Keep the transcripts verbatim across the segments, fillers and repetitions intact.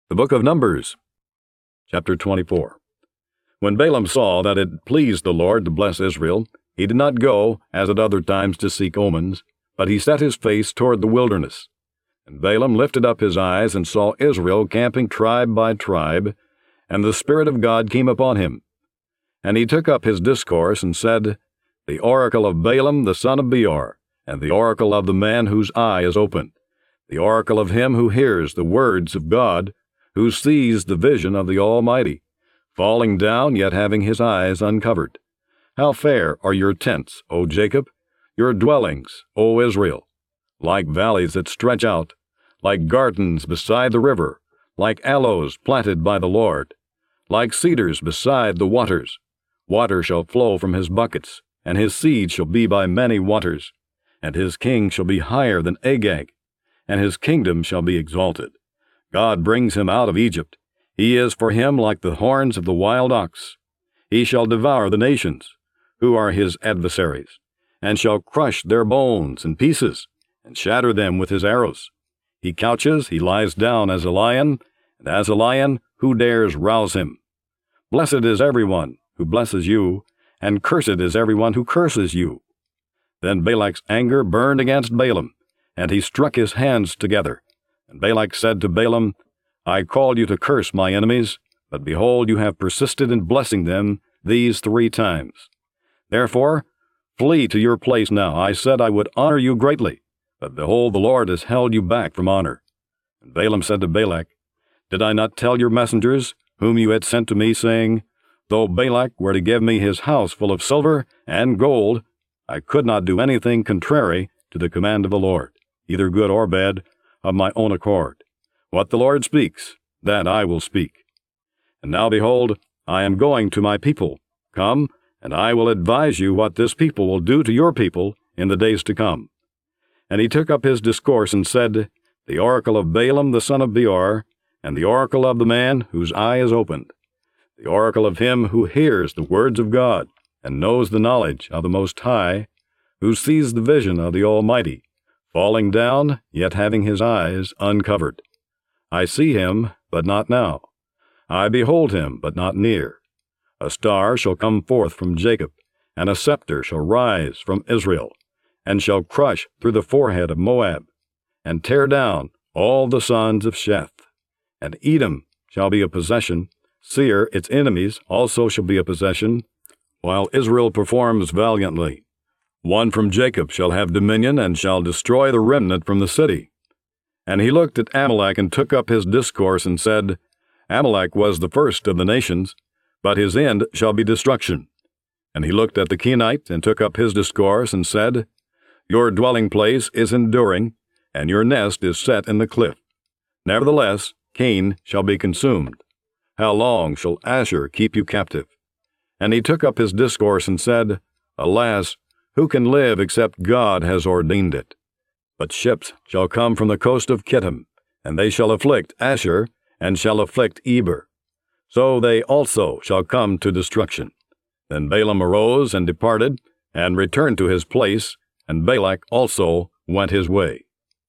The Book of Numbers, chapter twenty-four. When Balaam saw that it pleased the Lord to bless Israel, he did not go, as at other times, to seek omens, but he set his face toward the wilderness. And Balaam lifted up his eyes and saw Israel camping tribe by tribe, and the Spirit of God came upon him. And he took up his discourse and said, The oracle of Balaam the son of Beor, and the oracle of the man whose eye is opened, the oracle of him who hears the words of God, who sees the vision of the Almighty, falling down yet having his eyes uncovered. How fair are your tents, O Jacob, your dwellings, O Israel, like valleys that stretch out, like gardens beside the river, like aloes planted by the Lord, like cedars beside the waters. Water shall flow from his buckets, and his seed shall be by many waters, and his king shall be higher than Agag, and his kingdom shall be exalted. God brings him out of Egypt. He is for him like the horns of the wild ox. He shall devour the nations, who are his adversaries, and shall crush their bones in pieces, and shatter them with his arrows. He couches, he lies down as a lion, and as a lion, who dares rouse him? Blessed is everyone who blesses you, and cursed is everyone who curses you. Then Balak's anger burned against Balaam, and he struck his hands together. And Balak said to Balaam, I called you to curse my enemies, but behold, you have persisted in blessing them these three times. Therefore, flee to your place now. I said I would honor you greatly, but behold, the Lord has held you back from honor. And Balaam said to Balak, Did I not tell your messengers, whom you had sent to me, saying, Though Balak were to give me his house full of silver and gold, I could not do anything contrary to the command of the Lord, either good or bad, of my own accord. What the Lord speaks, that I will speak. And now behold, I am going to my people. Come, and I will advise you what this people will do to your people in the days to come. And he took up his discourse and said, The oracle of Balaam the son of Beor, and the oracle of the man whose eye is opened, the oracle of him who hears the words of God, and knows the knowledge of the Most High, who sees the vision of the Almighty, falling down, yet having his eyes uncovered. I see him, but not now. I behold him, but not near. A star shall come forth from Jacob, and a scepter shall rise from Israel, and shall crush through the forehead of Moab, and tear down all the sons of Sheth. And Edom shall be a possession, Seir, its enemies, also shall be a possession, while Israel performs valiantly. One from Jacob shall have dominion, and shall destroy the remnant from the city. And he looked at Amalek, and took up his discourse, and said, Amalek was the first of the nations, but his end shall be destruction. And he looked at the Kenite, and took up his discourse, and said, Your dwelling place is enduring, and your nest is set in the cliff. Nevertheless, Cain shall be consumed. How long shall Asher keep you captive? And he took up his discourse, and said, Alas, who can live except God has ordained it? But ships shall come from the coast of Kittim, and they shall afflict Asher, and shall afflict Eber. So they also shall come to destruction. Then Balaam arose and departed, and returned to his place, and Balak also went his way.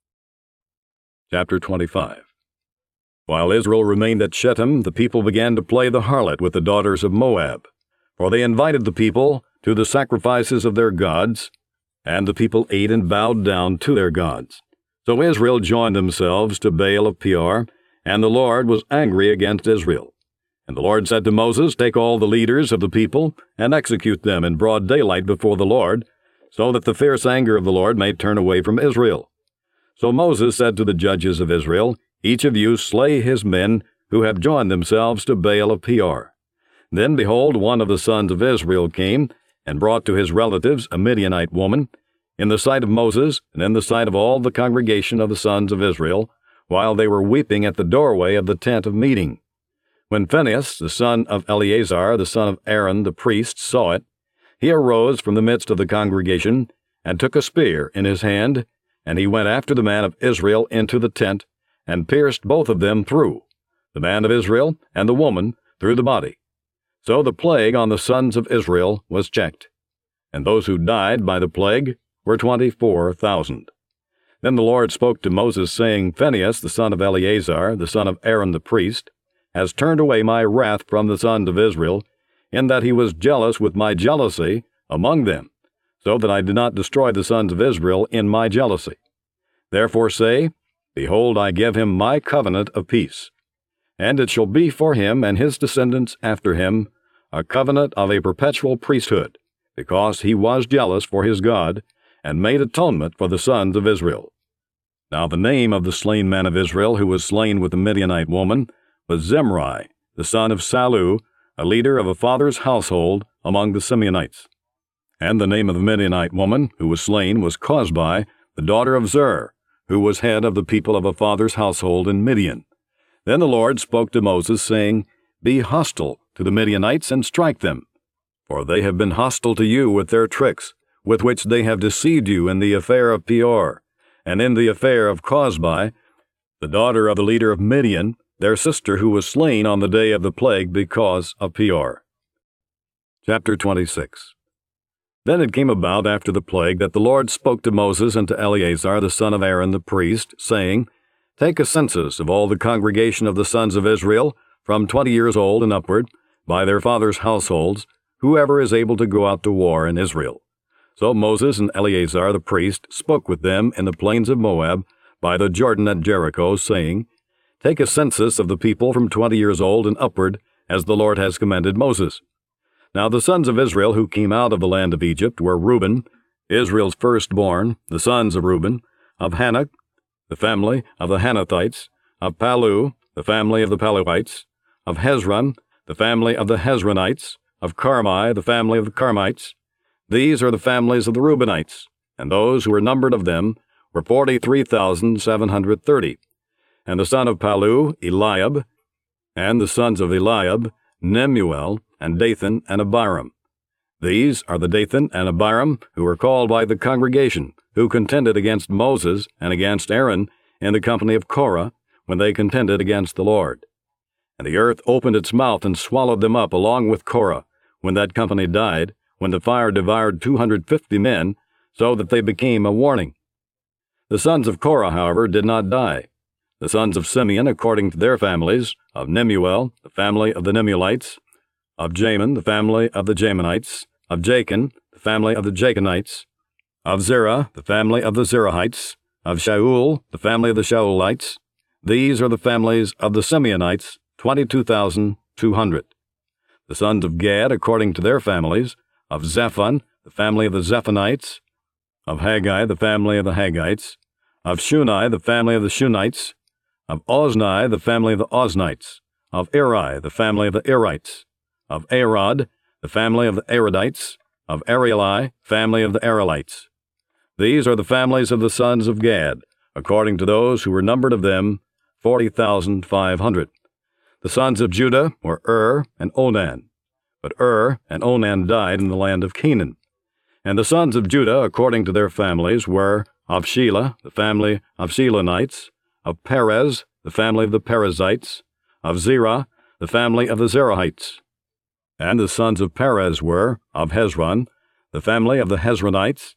Chapter twenty-five. While Israel remained at Shittim, the people began to play the harlot with the daughters of Moab, for they invited the people to the sacrifices of their gods, and the people ate and bowed down to their gods. So Israel joined themselves to Baal of Peor, and the Lord was angry against Israel. And the Lord said to Moses, Take all the leaders of the people, and execute them in broad daylight before the Lord, so that the fierce anger of the Lord may turn away from Israel. So Moses said to the judges of Israel, Each of you slay his men who have joined themselves to Baal of Peor. Then, behold, one of the sons of Israel came, and brought to his relatives a Midianite woman, in the sight of Moses, and in the sight of all the congregation of the sons of Israel, while they were weeping at the doorway of the tent of meeting. When Phinehas, the son of Eleazar, the son of Aaron the priest, saw it, he arose from the midst of the congregation, and took a spear in his hand, and he went after the man of Israel into the tent, and pierced both of them through, the man of Israel and the woman through the body. So the plague on the sons of Israel was checked, and those who died by the plague were twenty-four thousand. Then the Lord spoke to Moses, saying, Phinehas, the son of Eleazar, the son of Aaron the priest, has turned away my wrath from the sons of Israel, in that he was jealous with my jealousy among them, so that I did not destroy the sons of Israel in my jealousy. Therefore say, Behold, I give him my covenant of peace. And it shall be for him and his descendants after him a covenant of a perpetual priesthood, because he was jealous for his God, and made atonement for the sons of Israel. Now the name of the slain man of Israel who was slain with the Midianite woman was Zimri, the son of Salu, a leader of a father's household among the Simeonites. And the name of the Midianite woman who was slain was Cosbi, the daughter of Zer, who was head of the people of a father's household in Midian. Then the Lord spoke to Moses, saying, Be hostile to the Midianites and strike them, for they have been hostile to you with their tricks, with which they have deceived you in the affair of Peor, and in the affair of Cosbi, the daughter of the leader of Midian, their sister who was slain on the day of the plague because of Peor. Chapter twenty-six. Then it came about after the plague that the Lord spoke to Moses and to Eleazar the son of Aaron the priest, saying, Take a census of all the congregation of the sons of Israel, from twenty years old and upward, by their fathers' households, whoever is able to go out to war in Israel. So Moses and Eleazar the priest spoke with them in the plains of Moab, by the Jordan at Jericho, saying, Take a census of the people from twenty years old and upward, as the Lord has commanded Moses. Now the sons of Israel who came out of the land of Egypt were Reuben, Israel's firstborn, the sons of Reuben, of Hanok, the family of the Hanathites, of Palu, the family of the Paluites, of Hezron, the family of the Hezronites, of Carmi, the family of the Carmites. These are the families of the Reubenites, and those who were numbered of them were forty-three thousand seven hundred thirty. And the son of Palu, Eliab, and the sons of Eliab, Nemuel, and Dathan, and Abiram. These are the Dathan and Abiram who were called by the congregation, who contended against Moses and against Aaron in the company of Korah, when they contended against the Lord. And the earth opened its mouth and swallowed them up along with Korah, when that company died, when the fire devoured two hundred fifty men, so that they became a warning. The sons of Korah, however, did not die. The sons of Simeon, according to their families, of Nemuel, the family of the Nemuelites, of Jamin, the family of the Jaminites, of Jachin, the family of the Jachinites, of Zerah, the family of the Zerahites, of Shaul, the family of the Shaulites. These are the families of the Simeonites, twenty-two thousand two hundred. The sons of Gad, according to their families, of Zephon, the family of the Zephonites, of Haggai, the family of the Haggites, of Shuni, the family of the Shunites, of Ozni, the family of the Oznites, of Eri, the family of the Erites, of Arod, the family of the Arodites, of Arieli, family of the Arielites. These are the families of the sons of Gad, according to those who were numbered of them, forty thousand five hundred. The sons of Judah were Ur and Onan, but Ur and Onan died in the land of Canaan. And the sons of Judah, according to their families, were of Shelah, the family of Shelonites, of Perez, the family of the Perizzites, of Zerah, the family of the Zerahites. And the sons of Perez were of Hezron, the family of the Hezronites,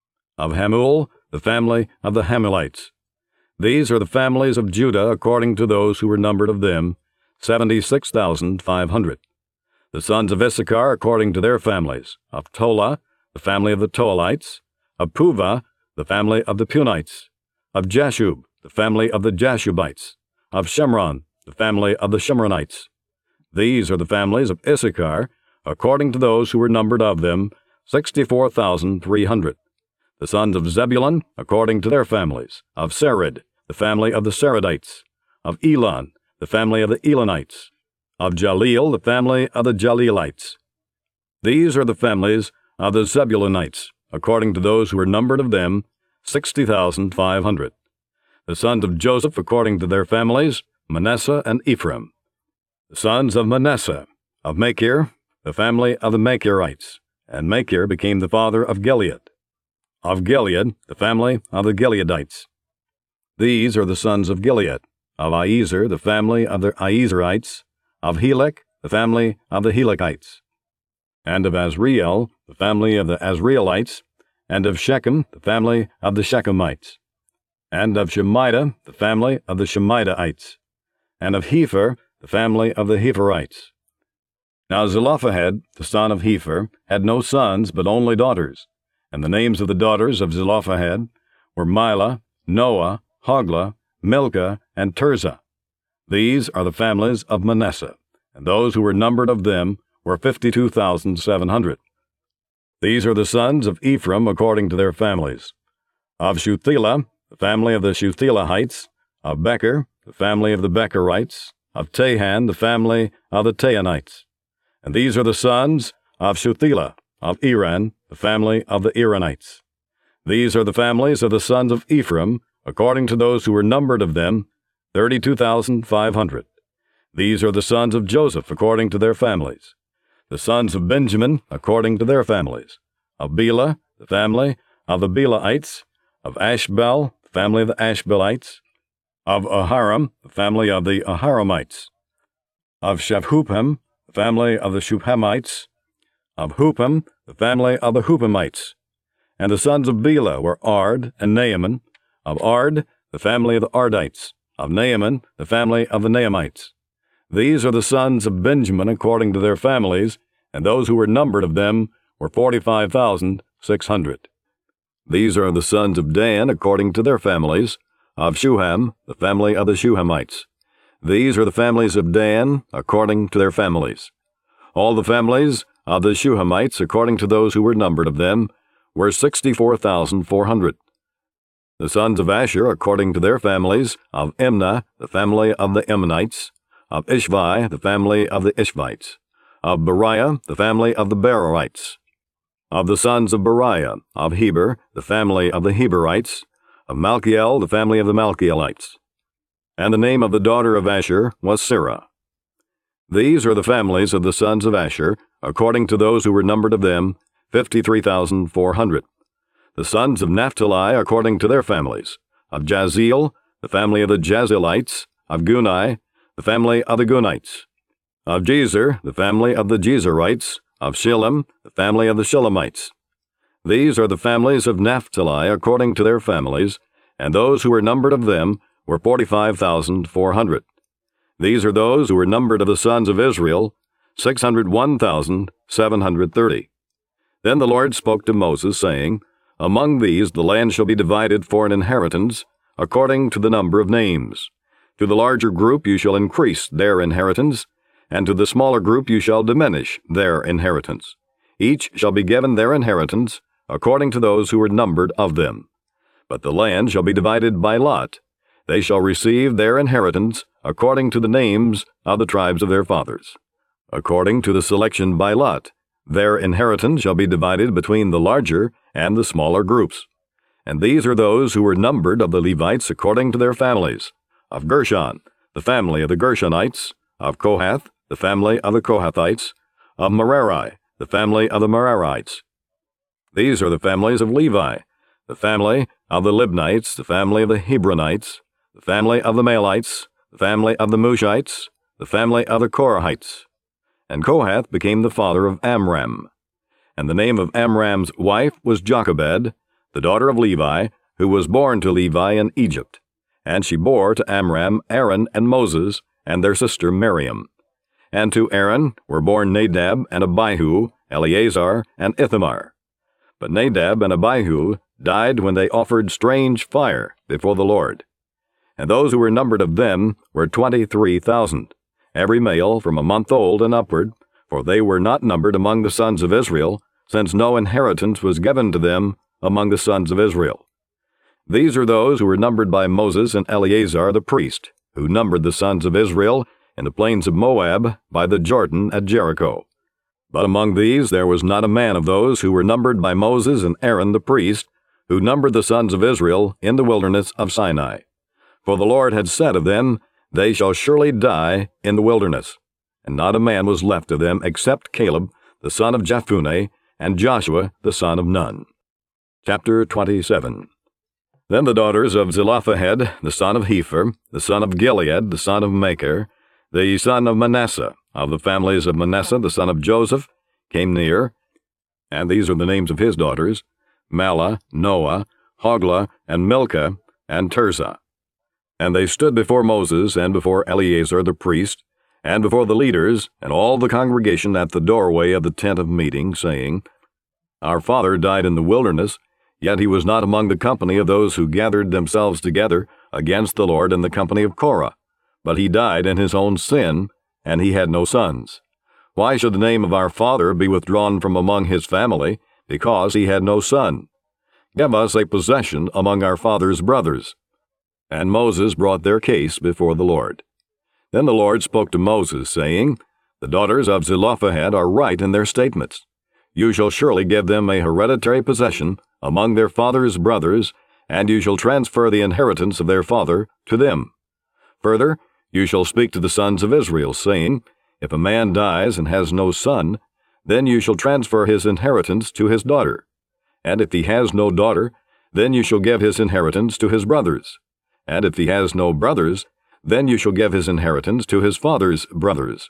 of Hamul, the family of the Hamulites. These are the families of Judah according to those who were numbered of them, seventy-six thousand five hundred. The sons of Issachar according to their families, of Tola, the family of the Toalites, of Puvah, the family of the Punites, of Jashub, the family of the Jashubites, of Shemron, the family of the Shemronites. These are the families of Issachar, according to those who were numbered of them, sixty-four thousand three hundred. The sons of Zebulun, according to their families, of Sered, the family of the Seredites, of Elon, the family of the Elonites, of Jaleel, the family of the Jaleelites. These are the families of the Zebulunites, according to those who were numbered of them, sixty thousand five hundred. The sons of Joseph, according to their families, Manasseh and Ephraim. The sons of Manasseh, of Machir, the family of the Machirites, and Machir became the father of Gilead. Of Gilead, the family of the Gileadites. These are the sons of Gilead, of Iezer, the family of the Iezerites, of Helek, the family of the Helekites, and of Azriel, the family of the Azrielites, and of Shechem, the family of the Shechemites. and of Shemida, the family of the Shemidaites, and of Hepher, the family of the Hepherites. Now Zelophehad, the son of Hepher, had no sons, but only daughters, and the names of the daughters of Zelophehad were Milah, Noah, Hoglah, Milcah, and Tirzah. These are the families of Manasseh, and those who were numbered of them were fifty-two thousand seven hundred. These are the sons of Ephraim according to their families. Of Shuthelah, the family of the Shuthelahites, of Becher, the family of the Becherites, of Tahan, the family of the Tahanites. And these are the sons of Shuthelah, of Eran, the family of the Eranites. These are the families of the sons of Ephraim, according to those who were numbered of them, thirty-two thousand five hundred. These are the sons of Joseph, according to their families. The sons of Benjamin, according to their families. Of Bela, the family of the Belaites. Of Ashbel, the family of the Ashbelites. Of Ahiram, the family of the Ahiramites. Of Shephupham, the family of the Shuphamites. Of Hupham, the family of the Huphamites. And the sons of Bela were Ard and Naaman. Of Ard, the family of the Ardites. Of Naaman, the family of the Naamites. These are the sons of Benjamin according to their families, and those who were numbered of them were forty-five thousand six hundred. These are the sons of Dan according to their families, of Shuham, the family of the Shuhamites. These are the families of Dan according to their families. All the families of the Shuhamites according to those who were numbered of them were sixty-four thousand four hundred. The sons of Asher according to their families, of Imnah, the family of the Imnites. Of Ishvi, the family of the Ishvites. Of Beriah, the family of the Berarites. Of the sons of Beriah, of Heber, the family of the Heberites. Of Malchiel, the family of the Malchielites. And the name of the daughter of Asher was Sarah. These are the families of the sons of Asher, according to those who were numbered of them, fifty-three thousand four hundred. The sons of Naphtali, according to their families. Of Jaziel, the family of the Jazelites. Of Gunai, the family of the Gunites. Of Jezer, the family of the Jezerites. Of Shillem, the family of the Shillemites. These are the families of Naphtali according to their families, and those who were numbered of them were forty-five thousand four hundred. These are those who were numbered of the sons of Israel, six hundred one thousand seven hundred thirty. Then the Lord spoke to Moses, saying, Among these the land shall be divided for an inheritance, according to the number of names. To the larger group you shall increase their inheritance, and to the smaller group you shall diminish their inheritance. Each shall be given their inheritance, according to those who were numbered of them. But the land shall be divided by lot. They shall receive their inheritance, according to the names of the tribes of their fathers. According to the selection by lot, their inheritance shall be divided between the larger and the smaller groups. And these are those who were numbered of the Levites according to their families. Of Gershon, the family of the Gershonites. Of Kohath, the family of the Kohathites. Of Merari, the family of the Merarites. These are the families of Levi, the family of the Libnites, the family of the Hebronites, the family of the Malites, the family of the Mushites, the family of the Korahites. And Kohath became the father of Amram. And the name of Amram's wife was Jochebed, the daughter of Levi, who was born to Levi in Egypt. And she bore to Amram Aaron and Moses, and their sister Miriam. And to Aaron were born Nadab and Abihu, Eleazar and Ithamar. But Nadab and Abihu died when they offered strange fire before the Lord. And those who were numbered of them were twenty-three thousand, every male from a month old and upward, for they were not numbered among the sons of Israel, since no inheritance was given to them among the sons of Israel. These are those who were numbered by Moses and Eleazar the priest, who numbered the sons of Israel in the plains of Moab by the Jordan at Jericho. But among these there was not a man of those who were numbered by Moses and Aaron the priest, who numbered the sons of Israel in the wilderness of Sinai. For the Lord had said of them, They shall surely die in the wilderness. And not a man was left of them except Caleb, the son of Jephunneh, and Joshua, the son of Nun. Chapter twenty-seven. Then the daughters of Zelophehad, the son of Hepher, the son of Gilead, the son of Machir, the son of Manasseh, of the families of Manasseh, the son of Joseph, came near, and these are the names of his daughters, Mahlah, Noah, Hoglah, and Milcah, and Tirzah. And they stood before Moses and before Eleazar the priest, and before the leaders and all the congregation at the doorway of the tent of meeting, saying, Our father died in the wilderness, yet he was not among the company of those who gathered themselves together against the Lord in the company of Korah, but he died in his own sin, and he had no sons. Why should the name of our father be withdrawn from among his family, because he had no son? Give us a possession among our father's brothers. And Moses brought their case before the Lord. Then the Lord spoke to Moses, saying, The daughters of Zelophehad are right in their statements. You shall surely give them a hereditary possession among their father's brothers, and you shall transfer the inheritance of their father to them. Further, you shall speak to the sons of Israel, saying, If a man dies and has no son, then you shall transfer his inheritance to his daughter. And if he has no daughter, then you shall give his inheritance to his brothers. And if he has no brothers, then you shall give his inheritance to his father's brothers.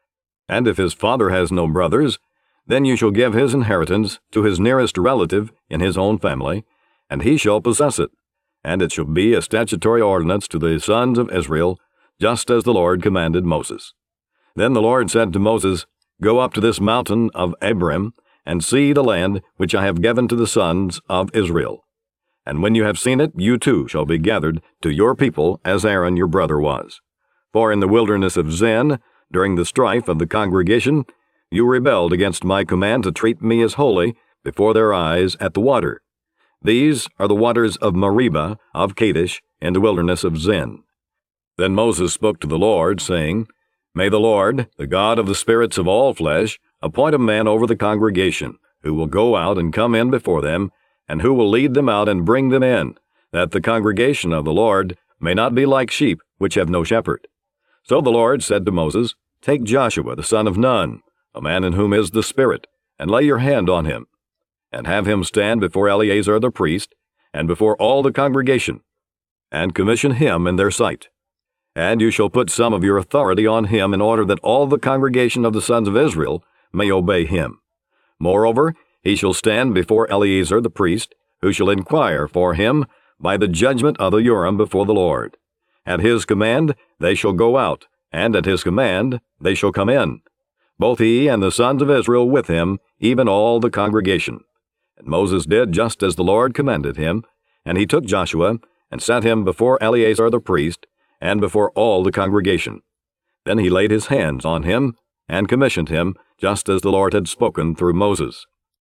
And if his father has no brothers, then you shall give his inheritance to his nearest relative in his own family, and he shall possess it. And it shall be a statutory ordinance to the sons of Israel, just as the Lord commanded Moses. Then the Lord said to Moses, Go up to this mountain of Abarim, and see the land which I have given to the sons of Israel. And when you have seen it, you too shall be gathered to your people as Aaron your brother was. For in the wilderness of Zin, during the strife of the congregation, you rebelled against my command to treat me as holy before their eyes at the water. These are the waters of Meribah of Kadesh in the wilderness of Zin. Then Moses spoke to the Lord, saying, May the Lord, the God of the spirits of all flesh, appoint a man over the congregation, who will go out and come in before them, and who will lead them out and bring them in, that the congregation of the Lord may not be like sheep which have no shepherd. So the Lord said to Moses, Take Joshua the son of Nun, a man in whom is the Spirit, and lay your hand on him, and have him stand before Eleazar the priest, and before all the congregation, and commission him in their sight. And you shall put some of your authority on him in order that all the congregation of the sons of Israel may obey him. Moreover, he shall stand before Eleazar the priest, who shall inquire for him by the judgment of the Urim before the Lord. At his command they shall go out, and at his command they shall come in, both he and the sons of Israel with him, even all the congregation. And Moses did just as the Lord commanded him, and he took Joshua, and set him before Eleazar the priest, and before all the congregation. Then he laid his hands on him, and commissioned him, just as the Lord had spoken through Moses.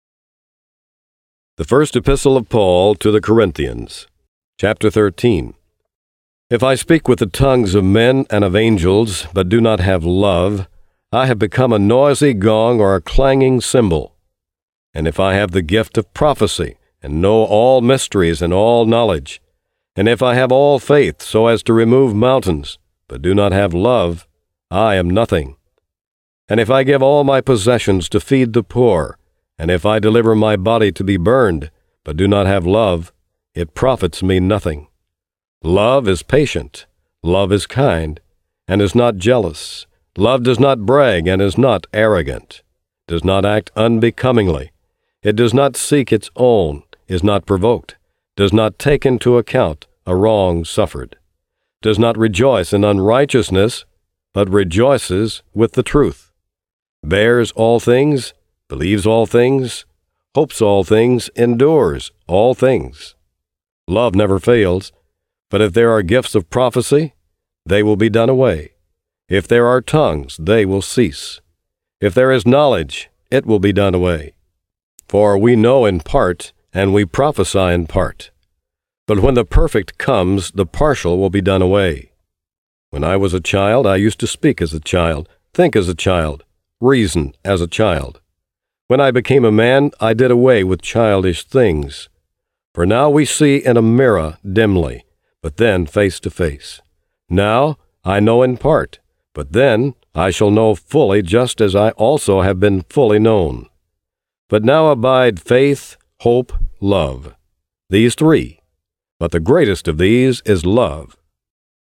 The First Epistle of Paul to the Corinthians, chapter thirteen. If I speak with the tongues of men and of angels, but do not have love, I have become a noisy gong or a clanging cymbal. And if I have the gift of prophecy, and know all mysteries and all knowledge, and if I have all faith so as to remove mountains, but do not have love, I am nothing. And if I give all my possessions to feed the poor, and if I deliver my body to be burned, but do not have love, it profits me nothing. Love is patient, love is kind, and is not jealous. Love does not brag and is not arrogant, does not act unbecomingly. It does not seek its own, is not provoked, does not take into account a wrong suffered, does not rejoice in unrighteousness, but rejoices with the truth, bears all things, believes all things, hopes all things, endures all things. Love never fails, but if there are gifts of prophecy, they will be done away. If there are tongues, they will cease. If there is knowledge, it will be done away. For we know in part, and we prophesy in part. But when the perfect comes, the partial will be done away. When I was a child, I used to speak as a child, think as a child, reason as a child. When I became a man, I did away with childish things. For now we see in a mirror dimly, but then face to face. Now I know in part, but then I shall know fully, just as I also have been fully known. But now abide faith, hope, love, these three. But the greatest of these is love.